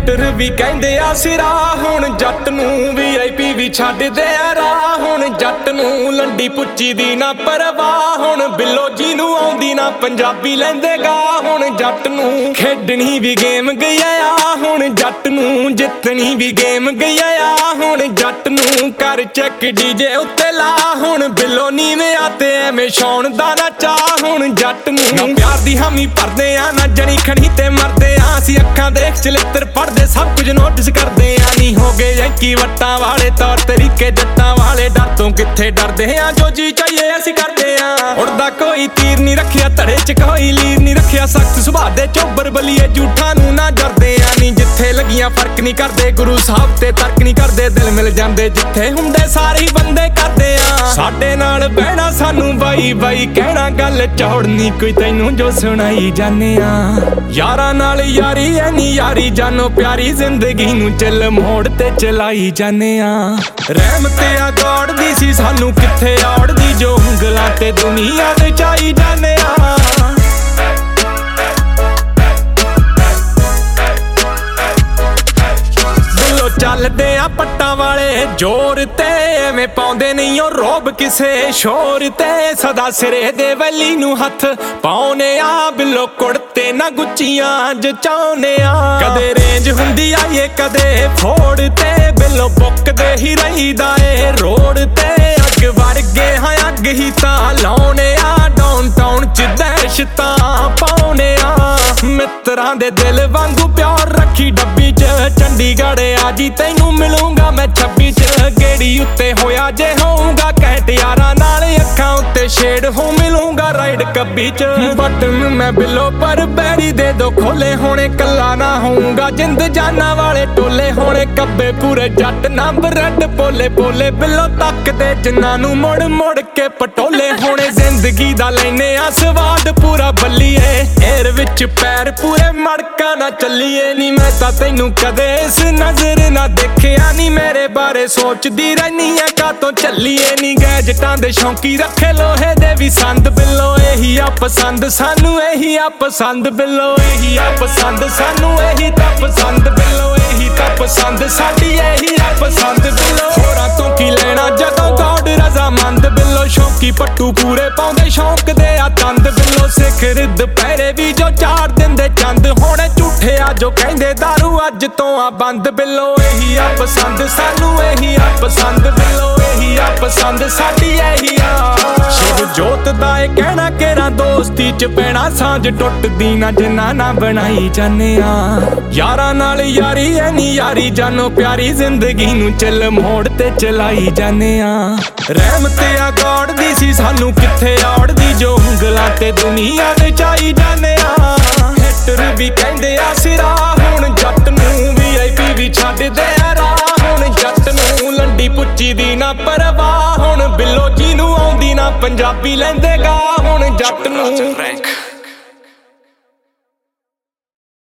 ਹੈਟਰ ਵੀ ਕਹਿੰਦੇ ਆ ਸਿਰਾ ਹੁਣ ਜੱਟ ਨੂੰ VIP ਵੀ ਛੱਡਦੇ ਆ ਰਾਹ ਹੁਣ ਜੱਟ ਨੂੰ ਲੰਡੀ ਪੁੱਚੀ ਦੀ ਨਾ ਪਰਵਾਹ ਹੁਣ ਬਿੱਲੋ ਜੀ ਨੂੰ ਆਉਂਦੀ ਨਾ ਪੰਜਾਬੀ ਲੈਂਦੇਗਾ ਹੁਣ ਜੱਟ ਨੂੰ ਖੇਡਣੀ ਵੀ ਗੇਮ ਗਈ ਆ ਹੁਣ ਜੱਟ ਨੂੰ ਜਿੱਤਣੀ ਵੀ ਗੇਮ ਗਈ ਆ ਹੁਣ ਜੱਟ ਨੂੰ ਕਰ ਚੱਕ DJ ਉੱਤੇ ਲਾ ਹੁਣ ਬਿੱਲੋ ਨੀਵੇਂ ਆ ਤੇ ਐਵੇਂ ਛਾਉਣ ਦਾ ਨਾ ਚਾਹ ਹੁਣ ਜੱਟ ਨੂੰ ਨਾ ਪਿਆਰ ਦੀ ਹਾਮੀ ਭਰਦੇ ਆ ਨਾ ਜਣੀ ਖਣੀ ਤੇ ਮਰਦੇ ਆ ਅਸੀਂ ਅੱਖਾਂ ਦੇਖ ਚਲਿੱਤਰ ਪੜਦੇ ਸਭ ਕੁਝ ਨੋਟਿਸ ਕਰਦੇ ਆ ਨਹੀਂ ਹੋ ਗਏ ਯੰਕੀ ਵੱਟਾਂ ਵਾਲੇ ਤੌਰ ਤਰੀਕੇ ਜੱਟਾਂ ਵਾਲੇ ਡਰ ਤੋਂ ਕਿੱਥੇ ਡਰਦੇ ਆ ਜੋ ਜੀ ਚਾਹੀਏ ਅਸੀਂ ਕਰਦੇ ਆ ਉੜਦਾ ਕੋਈ ਤੀਰ ਨਹੀਂ ਰੱਖਿਆ ਧੜੇ ਚ ਕੋਈ ਲੀਰ ਨਹੀਂ ਰੱਖਿਆ ਸਖਤ ਸੁਭਾਅ ਦੇ ਚੋਬਰ ਬਲੀਏ ਝੂਠਾਂ ਨੂੰ ਨਾ ਡਰਦੇ ਆ ਨਹੀਂ ਜਿੱਥੇ ਲੱਗੀਆਂ ਫਰਕ ਨਹੀਂ ਕਰਦੇ ਗੁਰੂ ਸਾਹਿਬ ਤੇ ਤਰਕ ਨਹੀਂ ਕਰਦੇ ਦਿਲ ਮਿਲ ਜਾਂਦੇ ਜਿੱਥੇ ਹੁੰਦੇ ਸਾਰੇ ਬੰਦੇ ਕਰਦੇ ਆ ਸਾਡੇ ਨਾਲ ਬਹਿਣਾ ਸਾਨੂੰ ਬਾਈ ਬਾਈ ਕਹਿਣਾ ਗੱਲ ਚੌੜਨੀ ਕੋਈ ਤੈਨੂੰ ਜੋ ਸੁਣਾਈ ਜਾਂਦੇ ਆ ਯਾਰਾਂ ਨਾਲ ਯਾਰੀ ਐ ਨੀ ਯਾਰੀ ਜਾਨੋ ਪਿਆਰੀ ਜ਼ਿੰਦਗੀ ਨੂੰ ਚੱਲ ਮੋੜ ਤੇ ਚਲਾਈ ਜਾਂਦੇ ਆ ਰਹਿਮਤ ਆ ਗੋਡ ਦੀ ਸੀ ਸਾਨੂੰ ਕਿੱਥੇ ਔੜਦੀ ਜੋ ਉਂਗਲਾਂ ਤੇ ਦੁਨੀਆ ਦੇ ਚਾਈ ਜਾਂਦੇ ਆ ਚੱਲਦੇ ਆ ਪੱਟਾਂ ਵਾਲੇ ਜ਼ੋਰ ਤੇ ਐਵੇਂ ਪਾਉਂਦੇ ਨਹੀਂ ਉਹ ਰੋਬ ਕਿਸੇ ਸ਼ੋਰ ਤੇ ਸਦਾ ਸਿਰੇ ਦੇ ਵੈਲੀ ਨੂੰ ਹੱਥ ਪਾਉਨੇ ਆ ਬਿੱਲੋ ਕੁੜਤੇ ਨਾ ਗੁੱਚੀਆਂ ਜਚਾਉਨੇ ਆ ਕਦੇ ਰੇਂਜ ਹੁੰਦੀ ਆਏ ਕਦੇ ਫੋੜ ਤੇ ਬਿੱਲੋ ਬੁੱਕਦੇ ਹੀ ਰਹੀਦਾ ਏ ਰੋਡ ਤੇ ਅੱਗ ਵਰਗੇ ਹਾਂ ਅੱਗ ਹੀ ਤਾਂ ਲਾਉਨੇ ਆ ਡਾਊਨਟਾਊਨ ਚ ਦਹਿਸ਼ਤਾਂ ਪਾਉਨੇ ਆ ਮਿੱਤਰਾਂ ਦੇ ਦਿਲ ਵਾਂਗੂ ਪਿਆਰ ਰੱਖੀ ਡੱਬੀ ਚ ਚੰਡੀਗੜ੍ਹ ਆ ਜੀ ਤੈਨੂੰ ਮਿਲੂੰਗਾ ਮੈਂ 26 ਚ ਗੇੜੀ ਉੱਤੇ ਹੋਇਆ ਜੇ ਹੋਊਗਾ ਕਹਿਟ ਯਾਰਾਂ ਨਾਲ ਅੱਖਾਂ ਉੱਤੇ ਸ਼ੇਡ ਹੋ ਮਿਲੂੰਗਾ ਰਾਈਡ ਕੱਬੀ ਚ ਬਟਨ ਮੈਂ ਬਿੱਲੋ ਪਰ ਬੈਰੀ ਦੇ ਦੋ ਖੋਲੇ ਹੋਣੇ ਕੱਲਾ ਨਾ ਹੋਊਗਾ ਜਿੰਦ ਜਾਨਾਂ ਵਾਲੇ ਟੋਲੇ ਹੋਣੇ ਕੱਬੇ ਪੂਰੇ ਜੱਟ ਨੰਬਰ ਰੈਡ ਪੋਲੇ ਪੋਲੇ ਬਿੱਲੋ ਤੱਕਦੇ ਜਿੰਨਾਂ ਨੂੰ ਮੁੜ ਮੁੜ ਕੇ ਪਟੋਲੇ ਹੋਣੇ ਜ਼ਿੰਦਗੀ ਦਾ ਲੈਨੇ ਆ ਸਵਾਦ ਪੂਰਾ ਬੱਲੀਏ ਏਰ ਵਿੱਚ ਪੈਰ ਪੂਰੇ ਮੜਕਾ ਨਾ ਚੱਲੀਏ ਨੀ ਮੈਂ ਤਾਂ ਤੈਨੂੰ ਕਦੇ ਇਸ ਨਜ਼ਰ ਨਾ ਦੇਖਿਆ ਨੀ ਮੇਰੇ ਬਾਰੇ ਸੋਚਦੀ ਰਹਿਨੀ ਐ ਕਾਤੋਂ ਚੱਲੀਏ ਨੀ ਗੈਜਟਾਂ ਦੇ ਸ਼ੌਂਕੀ ਰੱਖੇ ਲੋਹੇ ਦੇ ਵੀ ਸੰਦ ਬਿੱਲੋ ਇਹੀ ਆ ਪਸੰਦ ਸਾਨੂੰ ਇਹੀ ਆ ਪਸੰਦ ਬਿੱਲੋ ਇਹੀ ਆ ਪਸੰਦ ਸਾਨੂੰ ਇਹੀ ਤਾਂ ਪਸੰਦ ਬਿੱਲੋ ਇਹੀ ਤਾਂ ਪਸੰਦ ਸਾਡੀ ਇਹੀ ਆ ਪਸੰਦ ਬਿੱਲੋ ਹੋਰਾਂ ਤੋਂ ਕੀ ਲੈਣਾ ਜਦੋਂ ਗੋਡ ਰਜ਼ਾਮੰਦ ਬਿੱਲੋ ਸ਼ੌਂਕੀ ਪੱਟੂ ਪੂਰੇ ਪਾਉਂਦੇ ਸ਼ੌਂਕ ਦੇ ਆ ਤੰਦ ਬਿੱਲੋ ਸਿਖਰ ਦੁਪਹਿਰੇ ਵੀ ਜੋ ਚਾਰ ਦਿੰਦੇ ਚੰਦ ਹੋਣੇ ਝੂਠੇ ਆ ਜੋ ਕਹਿੰਦੇ ਦਾਰੂ ਅੱਜ ਤੋਂ ਆ ਬੰਦ ਬਿੱਲੋ ਇਹੀ ਆ ਪਸੰਦ ਸਾਨੂੰ ਇਹੀ ਆ ਪਸੰਦ ਬਿੱਲੋ ਇਹੀ ਆ ਪਸੰਦ ਸਾਡੀ ਇਹੀ ਆ ਸ਼ਿਵ ਜੋਤ ਦਾ ਇਹ ਕਹਿਣਾ ਕਿਹੜਾ ਦੋਸਤੀ ਚ ਪੈਣਾ ਸਾਂਝ ਟੁੱਟਦੀ ਨਾ ਜਿੰਨਾ ਨਾ ਬਣਾਈ ਜਾਂਦੇ ਆ ਯਾਰਾਂ ਨਾਲ ਯਾਰੀ ਐ ਨੀ ਯਾਰੀ ਜਾਨੋ ਪਿਆਰੀ ਜ਼ਿੰਦਗੀ ਨੂੰ ਚੱਲ ਮੋੜ ਤੇ ਚਲਾਈ ਜਾਂਦੇ ਆ ਰਹਿਮਤ ਆ ਗੋਡ ਦੀ ਸੀ ਸਾਨੂੰ ਕਿੱਥੇ ਔੜਦੀ ਜੋ ਉਂਗਲਾਂ ਤੇ ਦੁਨੀਆ ਦੇ ਚਾਈ ਜਾਂਦੇ ਆ ਹੈਟਰ ਵੀ ਕਹਿੰਦੇ ਆ ਸਿਰਾ ਹੁਣ ਜੱਟ ਨੂੰ VIP ਵੀ ਛੱਡਦੇ ਆ ਰਾਹ ਹੁਣ ਜੱਟ ਨੂੰ ਲੰਡੀ ਪੁੱਚੀ ਦੀ ਨਾ ਪਰਵਾਹ ਹੁਣ ਬਿੱਲੋ ਜੀ ਨੂੰ ਆਉਂਦੀ ਨਾ ਪੰਜਾਬੀ ਲੈਂਦੇਗਾ ਹੁਣ ਜੱਟ ਨੂੰ